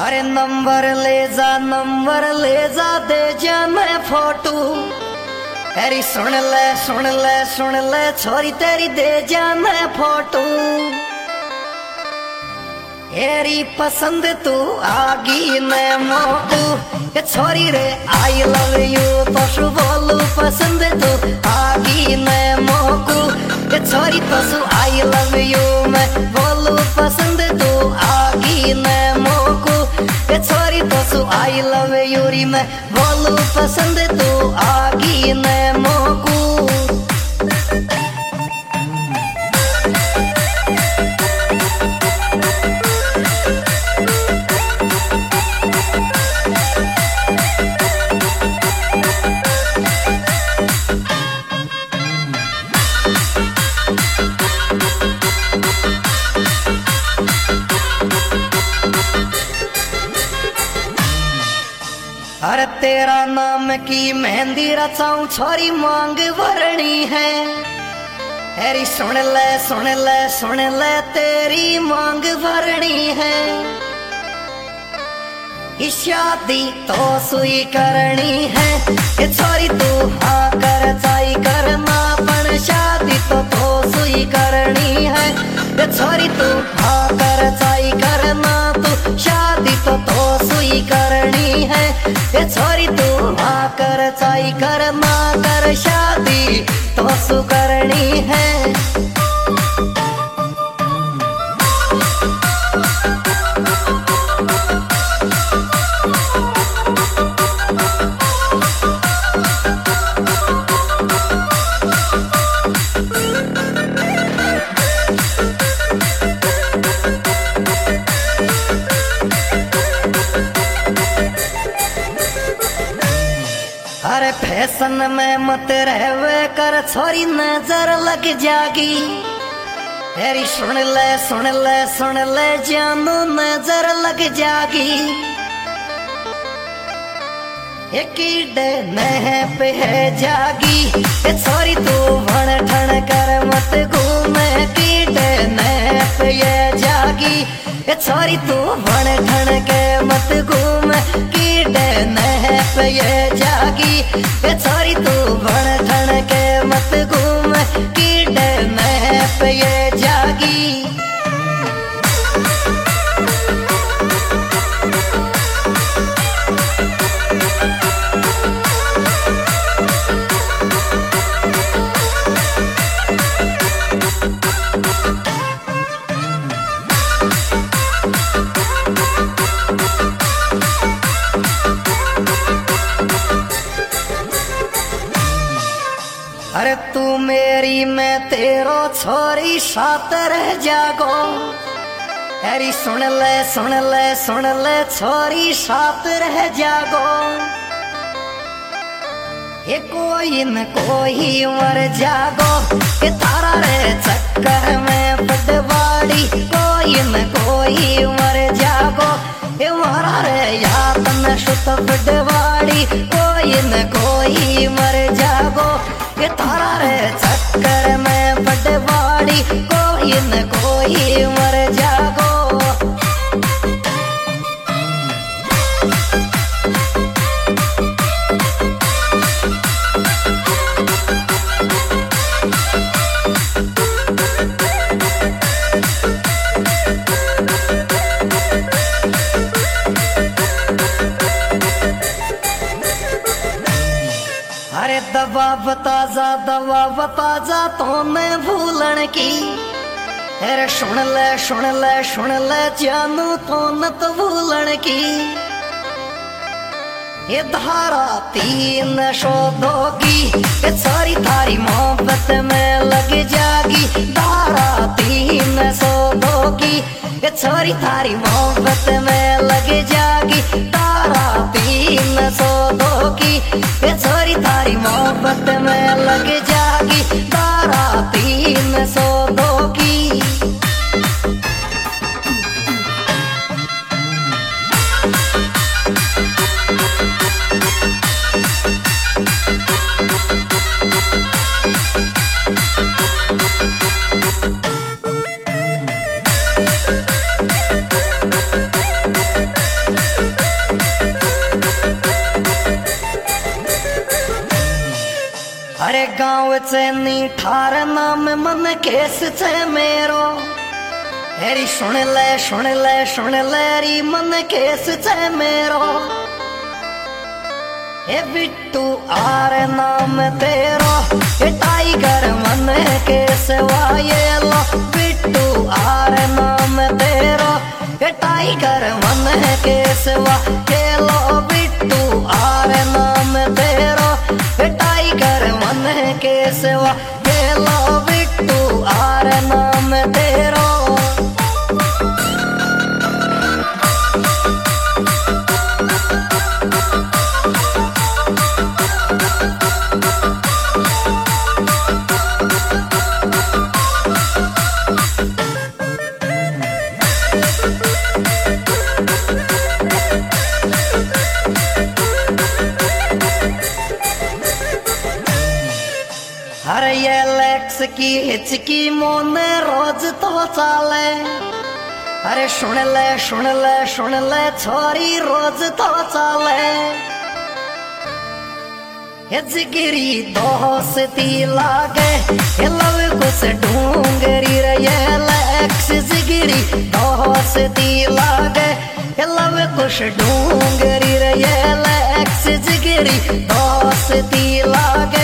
अरे नंबर ले जा दे जा मैं फोटो। अरे सुन ले छोरी तेरी दे जा मैं फोटो। एरी पसंद तू आगी मैं मोटू। ये छोरी रे आई लव यू तो शु बोलू पसंद तू आगी मैं मोकू। ये छोरी तो शु आई लव यू मैं बोलू पसंद तू आगी मैं मोकू। ये छोरी तो शु आई लव यू री मैं बोलू पसंद तू आगी मैं मोकू। अरे तेरा नाम की मेहंदी रचाऊं छोरी मांग भरनी है। अरे सुन ले तेरी मांग भरनी है। शादी तो सुई करनी है। ये छोरी तू हाँ कर चाई करना पण शादी तो सुई करनी है। ये छोरी तू हाँ कर चाई करना तू शादी तो सुई करनी है। ये छोरी तू हाँ कर चाई करना कर शादी तो सु करनी है। अरे फैशन में मत रहवे कर छोरी नजर लग जागी। अरे सुन ले जानू नजर लग जागी। एक नह पे है जागी। ये छोरी तू भण ठण कर मत घूमे कीड़े नह पे ये जागी। ये छोरी तू भण ठण के मत घूमे कीड़े नह पे ये जागी। ये छोरी तू भण ठण के मत घूमे कीड़े नह पे ये जागी। अरे तू मेरी मैं तेरो छोरी साथ रह जागो। अरे सुन ले छोरी साथ रह जागो। ये कोई न कोई मर जागो। ये तारा रे चक्कर में पटवाड़ी कोई न कोई मर जागो। ये मारा रे याद न शुत पटवाड़ी कोई न कोई मर जागो। ये तारा रे चक्कर में पटवाड़ी कोई न कोई मर जागो। अरे दवा बता जा तो मैं भूलन की। अरे सुन ले जानू तो न तो भूलन की। ये धारा 3 की ये सारी थारी मोहब्बत में लग जागी। धारा 3 की ये सारी थारी मोहब्बत में लग जागी। धारा 3 की ये सारी थारी मोहब्बत में लग जागी। धारा 3 की। गाँव चैनी ठार नाम मन केस छे मेरो। हेरी सुन ले री मन केस छे मेरो। हे बिट्टू आर नाम तेरो, हे टाइगर मन केस वाये लो। बिट्टू आर नाम तेरो, हे टाइगर मन केस वाये लो। बिट्टू आर नाम तेरो, हे टाइगर मन केस वाये लो। बिट्टू आर नाम तेरो। अरे ये लेक्स की हिचकी मोने रोज तो चाले। अरे सुन ले छोरी रोज तो चाले। ये जिगरी दोस्ती लागे, ये लव कुछ ढूंगरी रे। ये लेक्स जिगरी दोस्ती लागे, ये लव कुछ ढूंगरी रे। ये लेक्स जिगरी दोस्ती लागे।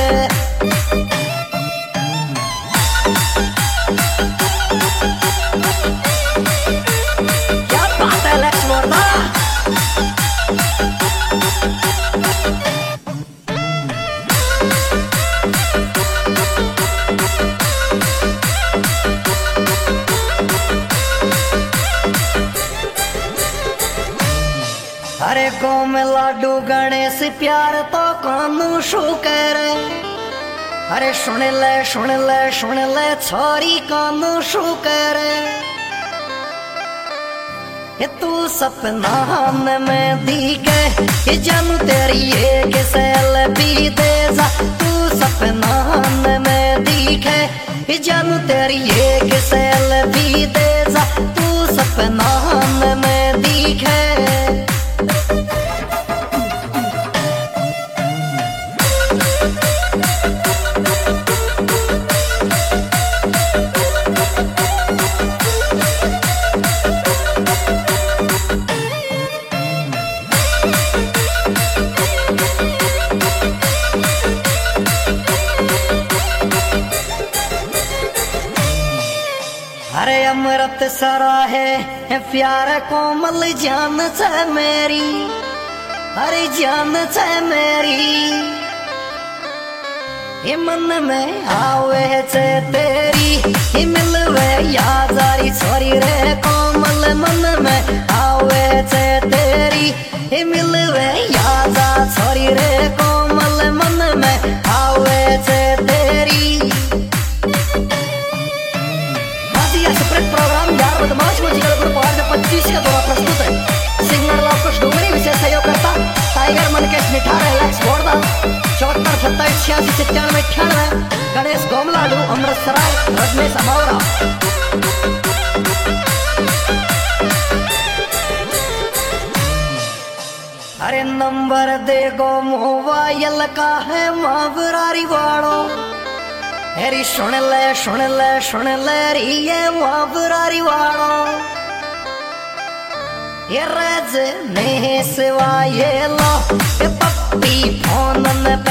अरे गो में लाडू गणेश प्यार तो कानू शू करे। अरे सुन ले छोरी कानू शू करे। ये तू सपना में दिखे, ये जानू तेरी एक सेल्फी दे जा। तू सपना में दिखे, ये जानू तेरी एक सेल्फी दे जा। तू सपना में दिखे। अरे अमृत सरा है प्यार कोमल जान छे मेरी। अरे जान छे मेरी। ये मन में आवे छे तेरी, ये मिलवे यादारी छोरी रे कोमल। मन में आवे छे तेरी, ये मिलवे यादा छोरी रे कोमल। मन में आवे छे तेरी। प्रोग्राम यार बदमाश म्यूजिकल ग्रुप 25 का दौरा प्रस्तुत है। सिंगर कुछ डूंगरी विशेष सहयोग करता टाइगर मन के निठार रिलैक्स बोर्दा 74 27 86 97 98। गणेश गोमलाडू अमृतसराय रजनीश अमावरा। अरे नंबर दे गो मोबाइल का है मावरारी वाड़ो। हेरी सुन ले री ये मावरारी वाड़ो। ये रज ने सिवा ये लो, ये पप्पी फोन में